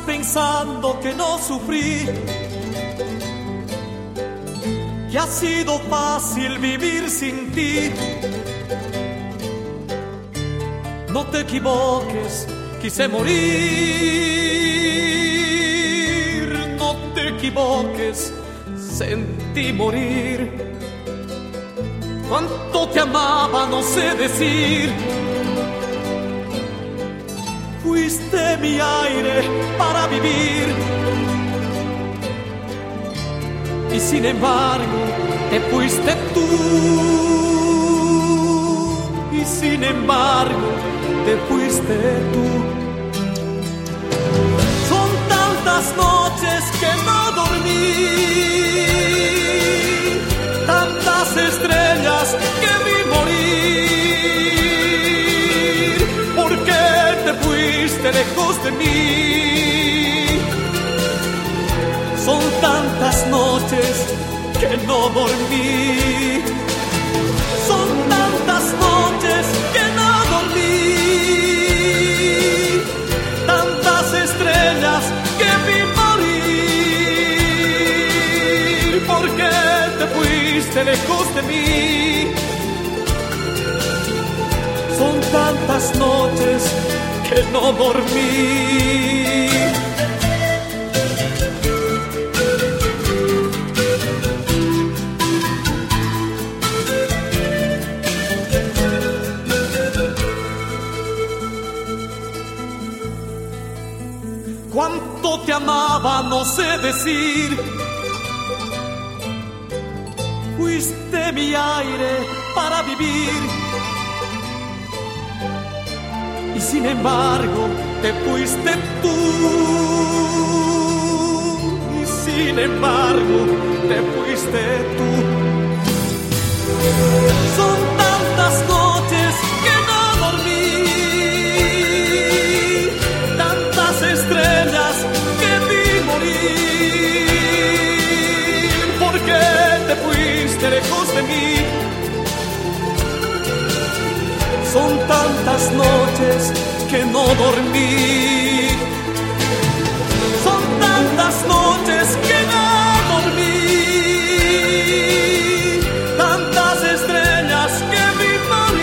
pensando que no sufrí, que ha sido fácil vivir sin ti. No te equivoques, quise morir. No te equivoques, sentí morir. Cuánto te amaba, no sé decir. Fuiste mi aire para vivir. Y sin embargo, te fuiste tú. Y sin embargo, te fuiste tú. Son tantas noches que no dormí, tantas estrellas que vi morir. ¿Por qué te fuiste lejos de mí? Son tantas noches que no dormí. Son tantas noches que no dormí, tantas estrellas que vi morir. ¿Por qué te fuiste lejos de mí? Son tantas noches que no dormí. Cuánto te amaba, no sé decir. Fuiste mi aire para vivir. Y sin embargo, te fuiste tú. Y sin embargo, te fuiste tú. Son tantas noches que no dormí, tantas estrellas que vi morir. ¿Por qué te fuiste lejos de mí? Son tantas noches que no dormí. Son tantas noches que no dormí, tantas estrellas que vi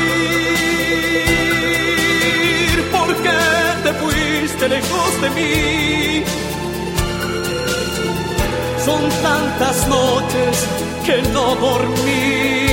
morir. ¿Por qué te fuiste lejos de mí? Son tantas noches que no dormí.